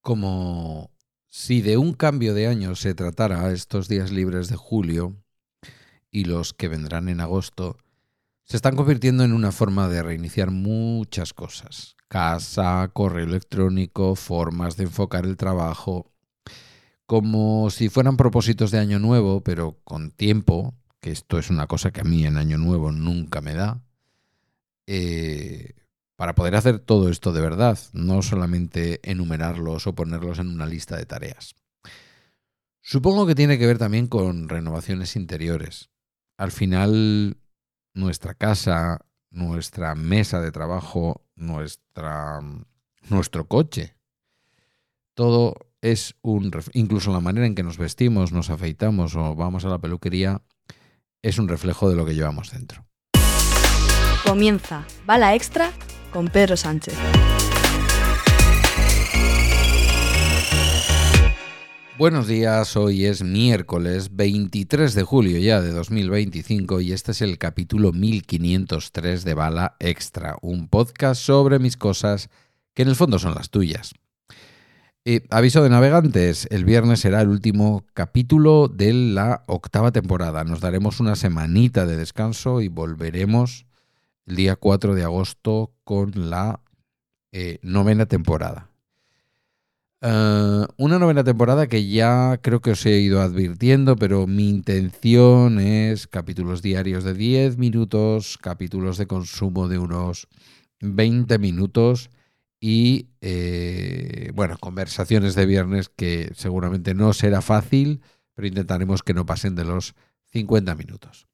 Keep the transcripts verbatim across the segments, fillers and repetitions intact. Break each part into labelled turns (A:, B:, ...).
A: Como si de un cambio de año se tratara estos días libres de julio y los que vendrán en agosto, se están convirtiendo en una forma de reiniciar muchas cosas. Casa, correo electrónico, formas de enfocar el trabajo, como si fueran propósitos de año nuevo, pero con tiempo, que esto es una cosa que a mí en año nuevo nunca me da, eh, para poder hacer todo esto de verdad, no solamente enumerarlos o ponerlos en una lista de tareas. Supongo que tiene que ver también con renovaciones interiores. Al final, nuestra casa, nuestra mesa de trabajo, nuestra, nuestro coche, todo es un... Incluso la manera en que nos vestimos, nos afeitamos o vamos a la peluquería, es un reflejo de lo que llevamos dentro.
B: Comienza Bala Extra con Pedro Sánchez.
A: Buenos días, hoy es miércoles veintitrés de julio ya de dos mil veinticinco y este es el capítulo mil quinientos tres de Bala Extra, un podcast sobre mis cosas que en el fondo son las tuyas. Eh, aviso de navegantes, el viernes será el último capítulo de la octava temporada. Nos daremos una semanita de descanso y volveremos el día cuatro de agosto con la eh, novena temporada. Uh, una novena temporada que ya creo que os he ido advirtiendo, pero mi intención es capítulos diarios de diez minutos, capítulos de consumo de unos veinte minutos y, eh, bueno, conversaciones de viernes que seguramente no será fácil, pero intentaremos que no pasen de los cincuenta minutos.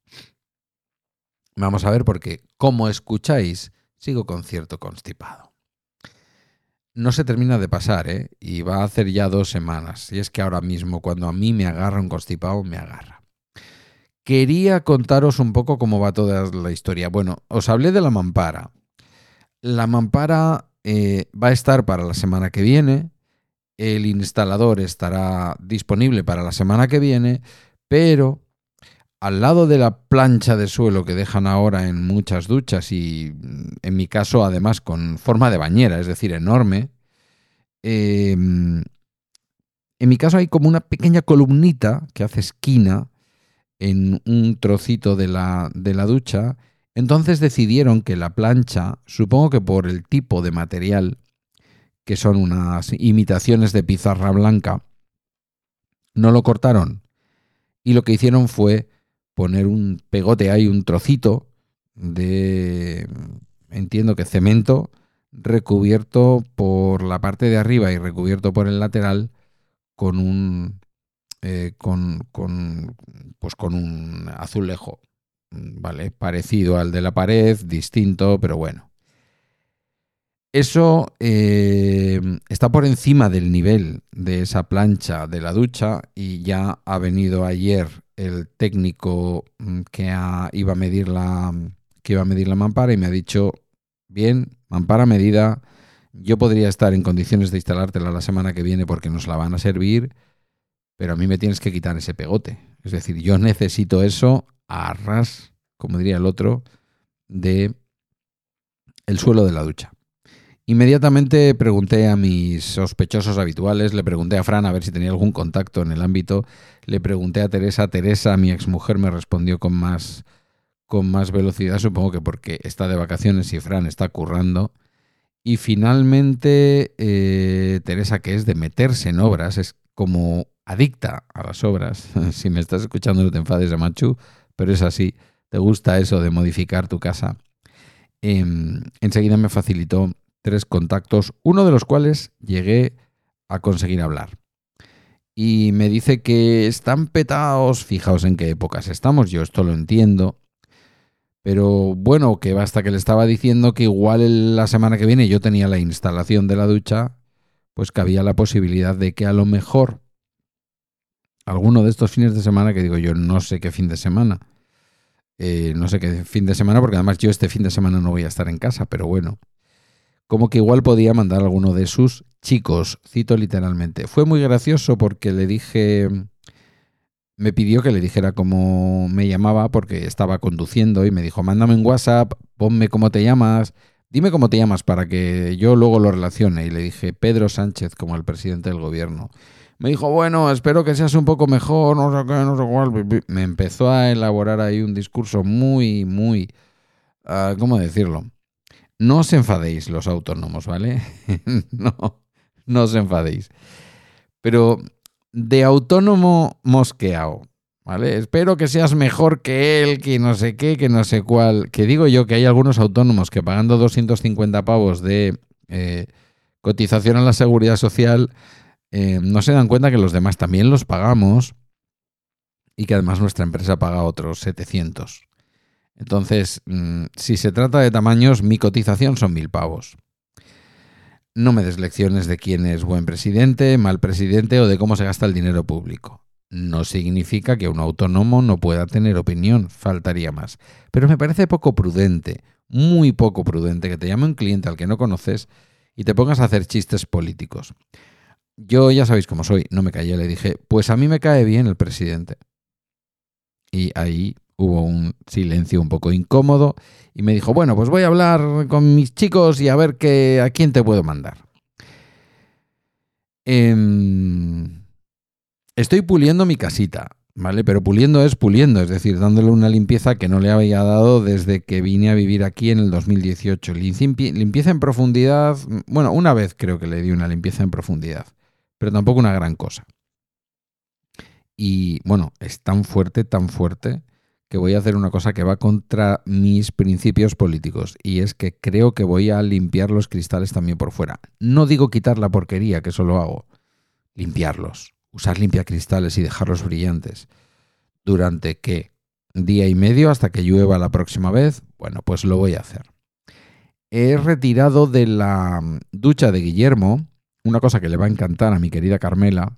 A: Vamos a ver porque, como escucháis, sigo con cierto constipado. No se termina de pasar, ¿eh? Y va a hacer ya dos semanas. Y es que ahora mismo, cuando a mí me agarra un constipado, me agarra. Quería contaros un poco cómo va toda la historia. Bueno, os hablé de la mampara. La mampara eh, va a estar para la semana que viene. El instalador estará disponible para la semana que viene, pero al lado de la plancha de suelo que dejan ahora en muchas duchas y en mi caso además con forma de bañera, es decir, enorme, eh, en mi caso hay como una pequeña columnita que hace esquina en un trocito de la, de la ducha. Entonces decidieron que la plancha, supongo que por el tipo de material, que son unas imitaciones de pizarra blanca, no lo cortaron y lo que hicieron fue poner un pegote ahí, un trocito de, entiendo que cemento, recubierto por la parte de arriba y recubierto por el lateral con un, eh, con, con, pues con un azulejo, ¿vale? Parecido al de la pared, distinto, pero bueno. Eso eh, está por encima del nivel de esa plancha de la ducha y ya ha venido ayer el técnico que ha, iba a medir la que iba a medir la mampara y me ha dicho, bien, mampara medida, yo podría estar en condiciones de instalártela la semana que viene porque nos la van a servir, pero a mí me tienes que quitar ese pegote. Es decir, yo necesito eso a ras, como diría el otro, de el suelo de la ducha. Inmediatamente pregunté a mis sospechosos habituales, le pregunté a Fran a ver si tenía algún contacto en el ámbito, le pregunté a Teresa, Teresa, mi exmujer, me respondió con más, con más velocidad, supongo que porque está de vacaciones y Fran está currando. Y finalmente eh, Teresa, que es de meterse en obras, es como adicta a las obras. Si me estás escuchando no te enfades, Amachu, pero es así, te gusta eso de modificar tu casa. Eh, enseguida me facilitó tres contactos, uno de los cuales llegué a conseguir hablar. Y me dice que están petados, fijaos en qué épocas estamos, yo esto lo entiendo, pero bueno, que basta que le estaba diciendo que igual la semana que viene yo tenía la instalación de la ducha, pues que había la posibilidad de que a lo mejor alguno de estos fines de semana, que digo yo no sé qué fin de semana, eh, no sé qué fin de semana, porque además yo este fin de semana no voy a estar en casa, pero bueno, como que igual podía mandar a alguno de sus chicos, cito literalmente. Fue muy gracioso porque le dije, me pidió que le dijera cómo me llamaba porque estaba conduciendo y me dijo, mándame un WhatsApp, ponme cómo te llamas, Dime cómo te llamas para que yo luego lo relacione. Y le dije, Pedro Sánchez, como el presidente del gobierno. Me dijo, bueno, espero que seas un poco mejor, no sé qué, no sé cuál. Me empezó a elaborar ahí un discurso muy, muy... Uh, ¿Cómo decirlo? No os enfadéis los autónomos, ¿vale? no, no os enfadéis. Pero de autónomo mosqueado, ¿vale? Espero que seas mejor que él, que no sé qué, que no sé cuál. Que digo yo que hay algunos autónomos que pagando doscientos cincuenta pavos de eh, cotización a la seguridad social... Eh, no se dan cuenta que los demás también los pagamos y que además nuestra empresa paga otros setecientos. Entonces, mmm, si se trata de tamaños, mi cotización son mil pavos. No me des lecciones de quién es buen presidente, mal presidente o de cómo se gasta el dinero público. No significa que un autónomo no pueda tener opinión, faltaría más. Pero me parece poco prudente, muy poco prudente, que te llame un cliente al que no conoces y te pongas a hacer chistes políticos. Yo ya sabéis cómo soy, no me callé, le dije, pues a mí me cae bien el presidente. Y ahí hubo un silencio un poco incómodo y me dijo, bueno, pues voy a hablar con mis chicos y a ver qué, a quién te puedo mandar. Eh, estoy puliendo mi casita, ¿vale? Pero puliendo es puliendo, es decir, dándole una limpieza que no le había dado desde que vine a vivir aquí en el dos mil dieciocho. Limpieza en profundidad, bueno, una vez creo que le di una limpieza en profundidad. Pero tampoco una gran cosa. Y bueno, es tan fuerte, tan fuerte, que voy a hacer una cosa que va contra mis principios políticos. Y es que creo que voy a limpiar los cristales también por fuera. No digo quitar la porquería, que eso lo hago. Limpiarlos. Usar limpiacristales y dejarlos brillantes. ¿Durante qué? ¿Día y medio hasta que llueva la próxima vez? Bueno, pues lo voy a hacer. He retirado de la ducha de Guillermo... una cosa que le va a encantar a mi querida Carmela,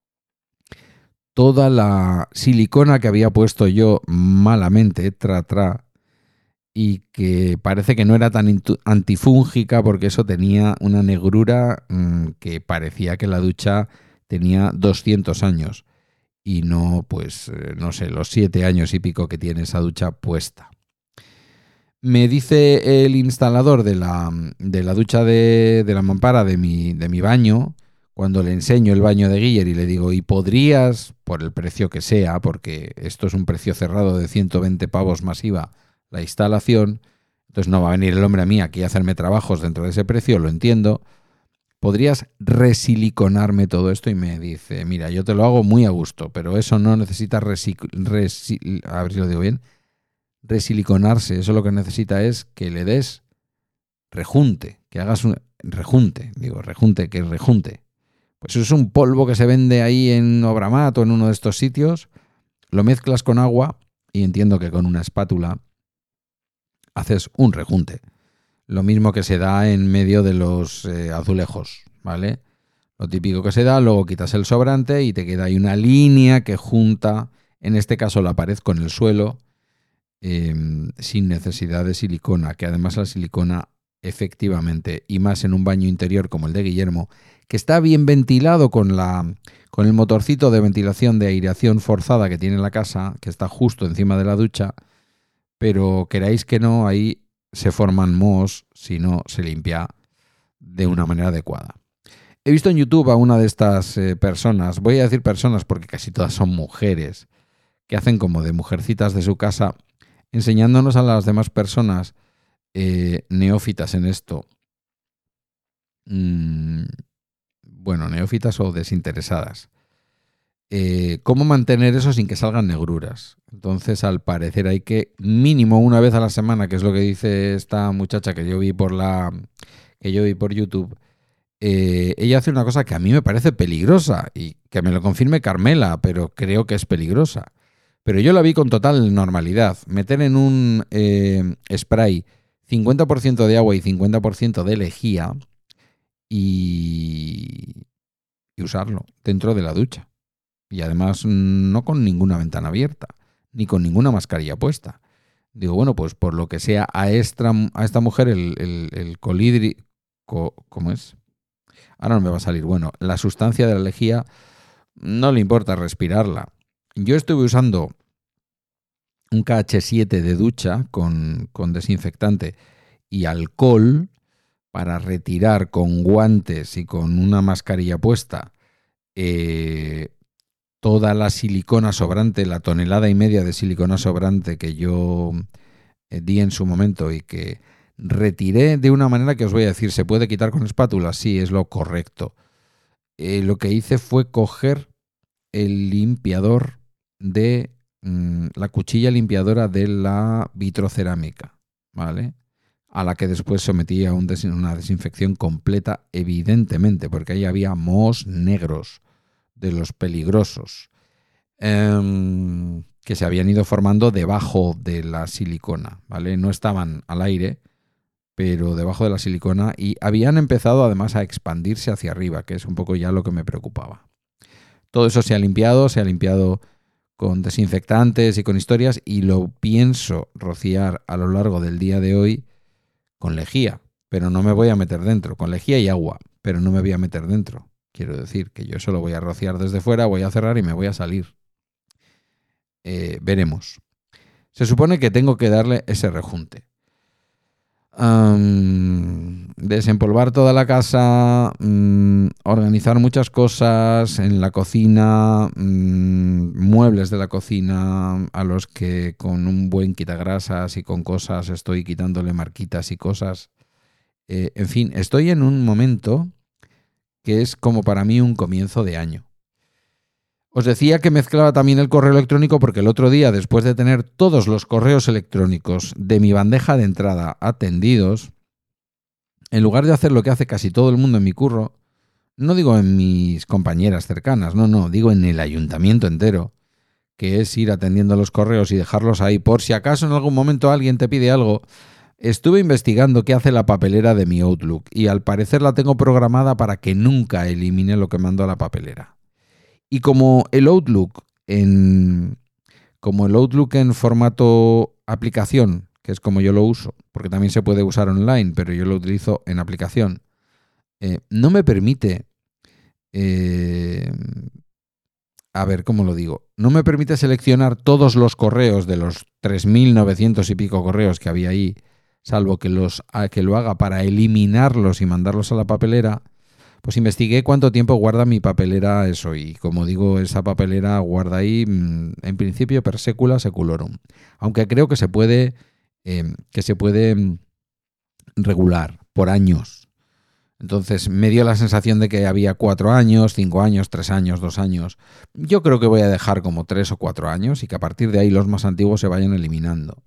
A: toda la silicona que había puesto yo malamente, tra, tra, y que parece que no era tan antifúngica porque eso tenía una negrura mmm, que parecía que la ducha tenía doscientos años y no, pues, no sé, los siete años y pico que tiene esa ducha puesta. Me dice el instalador de la, de la ducha de, de la mampara de mi, de mi baño, cuando le enseño el baño de Guiller y le digo, ¿y podrías, por el precio que sea, porque esto es un precio cerrado de ciento veinte pavos más I V A, la instalación, entonces no va a venir el hombre a mí aquí a hacerme trabajos dentro de ese precio, lo entiendo, ¿podrías resiliconarme todo esto? Y me dice, mira, yo te lo hago muy a gusto, pero eso no necesita resic- resi- a ver si lo digo bien, resiliconarse. Eso lo que necesita es que le des rejunte, que hagas un rejunte, digo rejunte, que rejunte. Pues eso es un polvo que se vende ahí en Obramat o en uno de estos sitios, lo mezclas con agua y entiendo que con una espátula haces un rejunte. Lo mismo que se da en medio de los eh, azulejos, ¿vale? Lo típico que se da, luego quitas el sobrante y te queda ahí una línea que junta, en este caso la pared con el suelo, eh, sin necesidad de silicona, que además la silicona efectivamente, y más en un baño interior como el de Guillermo, que está bien ventilado con, la, con el motorcito de ventilación de aireación forzada que tiene la casa, que está justo encima de la ducha, pero queráis que no, ahí se forman mohos si no se limpia de una manera adecuada. He visto en YouTube a una de estas eh, personas, voy a decir personas porque casi todas son mujeres, que hacen como de mujercitas de su casa, enseñándonos a las demás personas eh, neófitas en esto, mm, bueno, neófitas o desinteresadas, eh, cómo mantener eso sin que salgan negruras. Entonces, al parecer hay que mínimo una vez a la semana, que es lo que dice esta muchacha que yo vi por la que yo vi por YouTube. Eh, ella hace una cosa que a mí me parece peligrosa y que me lo confirme Carmela, pero creo que es peligrosa. Pero yo la vi con total normalidad. Meter en un eh, spray cincuenta por ciento de agua y cincuenta por ciento de lejía y, y usarlo dentro de la ducha. Y además no con ninguna ventana abierta, ni con ninguna mascarilla puesta. Digo, bueno, pues por lo que sea, a esta, a esta mujer el, el, el colidri... Co, ¿Cómo es? Ahora no me va a salir. Bueno, la sustancia de la lejía no le importa respirarla. Yo estuve usando un K H siete de ducha con, con desinfectante y alcohol para retirar con guantes y con una mascarilla puesta eh, toda la silicona sobrante, la tonelada y media de silicona sobrante que yo eh, di en su momento y que retiré de una manera que os voy a decir, ¿se puede quitar con espátula? Sí, es lo correcto. Eh, lo que hice fue coger el limpiador de mmm, la cuchilla limpiadora de la vitrocerámica, ¿vale? A la que después sometí a un des- una desinfección completa, evidentemente, porque ahí había mohos negros de los peligrosos eh, que se habían ido formando debajo de la silicona, ¿vale? No estaban al aire, pero debajo de la silicona, y habían empezado además a expandirse hacia arriba, que es un poco ya lo que me preocupaba. Todo eso se ha limpiado, se ha limpiado con desinfectantes y con historias, y lo pienso rociar a lo largo del día de hoy con lejía, pero no me voy a meter dentro, con lejía y agua, pero no me voy a meter dentro. Quiero decir que yo solo voy a rociar desde fuera, voy a cerrar y me voy a salir. Eh, veremos. Se supone que tengo que darle ese rejunte. Um, desempolvar toda la casa, um, organizar muchas cosas en la cocina, um, muebles de la cocina a los que con un buen quitagrasas y con cosas estoy quitándole marquitas y cosas. Eh, en fin, estoy en un momento que es como para mí un comienzo de año. Os decía que mezclaba también el correo electrónico porque el otro día, después de tener todos los correos electrónicos de mi bandeja de entrada atendidos, en lugar de hacer lo que hace casi todo el mundo en mi curro, no digo en mis compañeras cercanas, no, no, digo en el ayuntamiento entero, que es ir atendiendo los correos y dejarlos ahí por si acaso en algún momento alguien te pide algo. Estuve investigando qué hace la papelera de mi Outlook y al parecer la tengo programada para que nunca elimine lo que mando a la papelera. Y como el Outlook en como el Outlook en formato aplicación, que es como yo lo uso, porque también se puede usar online, pero yo lo utilizo en aplicación, eh, no me permite, eh, a ver, ¿cómo lo digo? No me permite seleccionar todos los correos de los tres mil novecientos y pico correos que había ahí, salvo que, los, que lo haga para eliminarlos y mandarlos a la papelera. Pues investigué cuánto tiempo guarda mi papelera eso, y como digo, esa papelera guarda ahí en principio per secula seculorum, aunque creo que se puede eh, que se puede regular por años. Entonces me dio la sensación de que había cuatro años, cinco años, tres años, dos años. Yo creo que voy a dejar como tres o cuatro años y que a partir de ahí los más antiguos se vayan eliminando.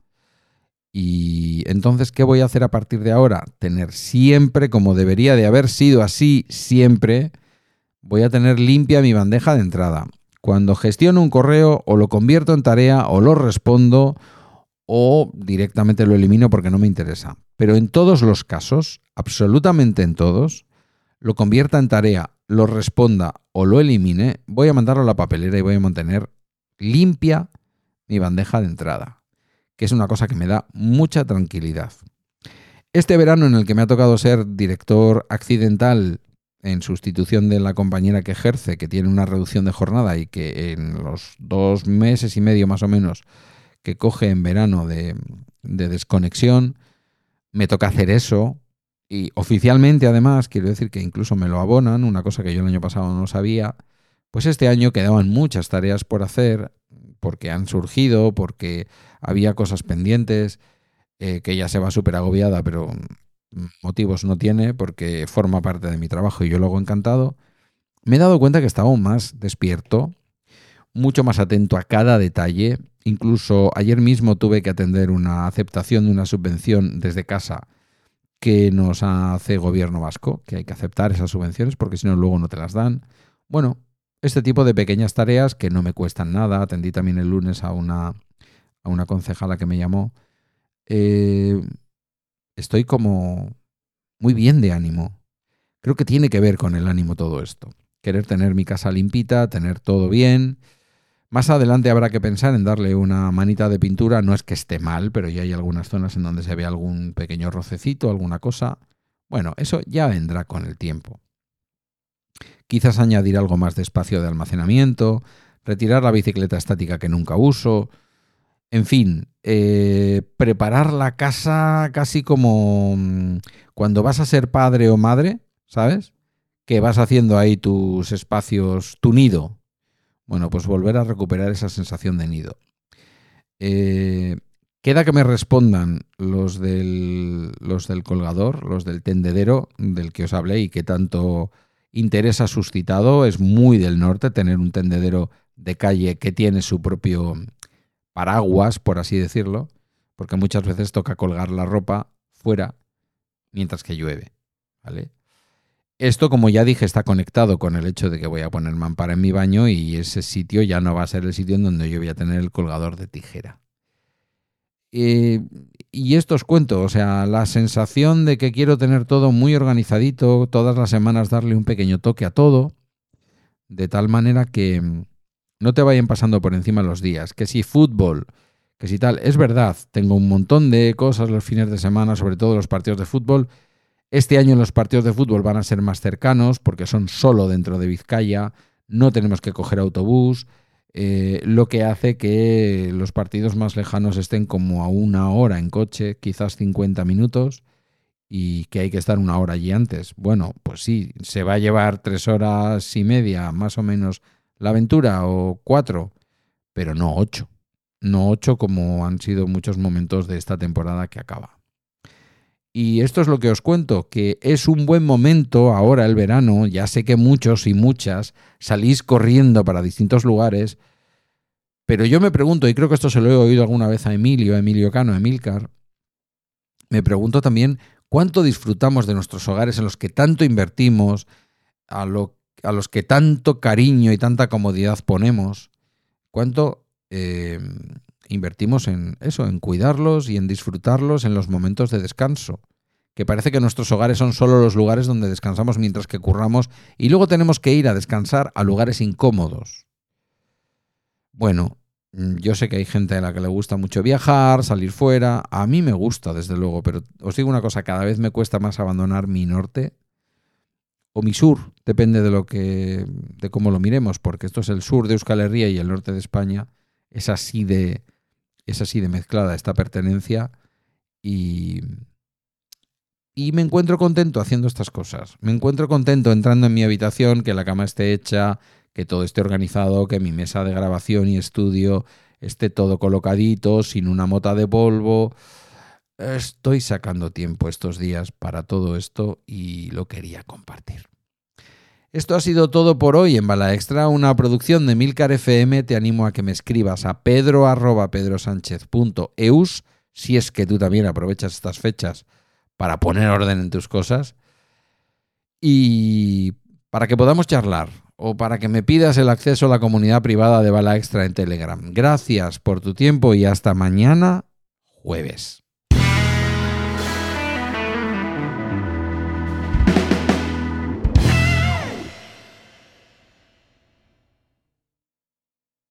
A: Y entonces, ¿qué voy a hacer a partir de ahora? Tener siempre, como debería de haber sido así siempre, voy a tener limpia mi bandeja de entrada. Cuando gestiono un correo, o lo convierto en tarea, o lo respondo, o directamente lo elimino porque no me interesa. Pero en todos los casos, absolutamente en todos, lo convierta en tarea, lo responda o lo elimine, voy a mandarlo a la papelera y voy a mantener limpia mi bandeja de entrada, que es una cosa que me da mucha tranquilidad. Este verano, en el que me ha tocado ser director accidental en sustitución de la compañera que ejerce, que tiene una reducción de jornada y que en los dos meses y medio más o menos que coge en verano de, de desconexión, me toca hacer eso. Y oficialmente, además, quiero decir que incluso me lo abonan, una cosa que yo el año pasado no sabía. Pues este año quedaban muchas tareas por hacer, porque han surgido, porque había cosas pendientes, eh, que ella se va súper agobiada, pero motivos no tiene, porque forma parte de mi trabajo y yo lo hago encantado. Me he dado cuenta que estaba aún más despierto, mucho más atento a cada detalle. Incluso ayer mismo tuve que atender una aceptación de una subvención desde casa que nos hace Gobierno vasco, que hay que aceptar esas subvenciones porque si no luego no te las dan. Bueno, este tipo de pequeñas tareas que no me cuestan nada. Atendí también el lunes a una, a una concejala que me llamó. Eh, estoy como muy bien de ánimo. Creo que tiene que ver con el ánimo todo esto. Querer tener mi casa limpita, tener todo bien. Más adelante habrá que pensar en darle una manita de pintura. No es que esté mal, pero ya hay algunas zonas en donde se ve algún pequeño rocecito, alguna cosa. Bueno, eso ya vendrá con el tiempo. Quizás añadir algo más de espacio de almacenamiento, retirar la bicicleta estática que nunca uso. En fin, eh, preparar la casa casi como cuando vas a ser padre o madre, ¿sabes? Que vas haciendo ahí tus espacios, tu nido. Bueno, pues volver a recuperar esa sensación de nido. Eh, queda que me respondan los del, los del colgador, los del tendedero del que os hablé y que tanto interés ha suscitado. Es muy del norte tener un tendedero de calle que tiene su propio paraguas, por así decirlo, porque muchas veces toca colgar la ropa fuera mientras que llueve, ¿vale? Esto, como ya dije, está conectado con el hecho de que voy a poner mampara en mi baño y ese sitio ya no va a ser el sitio en donde yo voy a tener el colgador de tijera. Eh, y esto os cuento, o sea, la sensación de que quiero tener todo muy organizadito, todas las semanas darle un pequeño toque a todo, de tal manera que no te vayan pasando por encima los días. Que si fútbol, que si tal, es verdad, tengo un montón de cosas los fines de semana, sobre todo los partidos de fútbol. Este año los partidos de fútbol van a ser más cercanos porque son solo dentro de Vizcaya, no tenemos que coger autobús, eh, lo que hace que los partidos más lejanos estén como a una hora en coche, quizás cincuenta minutos, y que hay que estar una hora allí antes. Bueno, pues sí, se va a llevar tres horas y media, más o menos, la aventura, o cuatro, pero no ocho. No ocho como han sido muchos momentos de esta temporada que acaba. Y esto es lo que os cuento, que es un buen momento ahora el verano. Ya sé que muchos y muchas salís corriendo para distintos lugares, pero yo me pregunto, y creo que esto se lo he oído alguna vez a Emilio, a Emilio Cano, a Emilcar, me pregunto también cuánto disfrutamos de nuestros hogares en los que tanto invertimos, a, lo, a los que tanto cariño y tanta comodidad ponemos, cuánto eh, invertimos en eso, en cuidarlos y en disfrutarlos en los momentos de descanso. Que parece que nuestros hogares son solo los lugares donde descansamos mientras que curramos y luego tenemos que ir a descansar a lugares incómodos. Bueno, yo sé que hay gente a la que le gusta mucho viajar, salir fuera. A mí me gusta, desde luego, pero os digo una cosa, cada vez me cuesta más abandonar mi norte o mi sur, depende de lo que, de cómo lo miremos, porque esto es el sur de Euskal Herria y el norte de España. Es así de, es así de mezclada esta pertenencia y, y me encuentro contento haciendo estas cosas. Me encuentro contento entrando en mi habitación, que la cama esté hecha, que todo esté organizado, que mi mesa de grabación y estudio esté todo colocadito, sin una mota de polvo. Estoy sacando tiempo estos días para todo esto y lo quería compartir. Esto ha sido todo por hoy en Bala Extra, una producción de Emilcar F M. Te animo a que me escribas a pedro arroba pedrosánchez punto eus si es que tú también aprovechas estas fechas para poner orden en tus cosas y para que podamos charlar o para que me pidas el acceso a la comunidad privada de Bala Extra en Telegram. Gracias por tu tiempo y hasta mañana, jueves.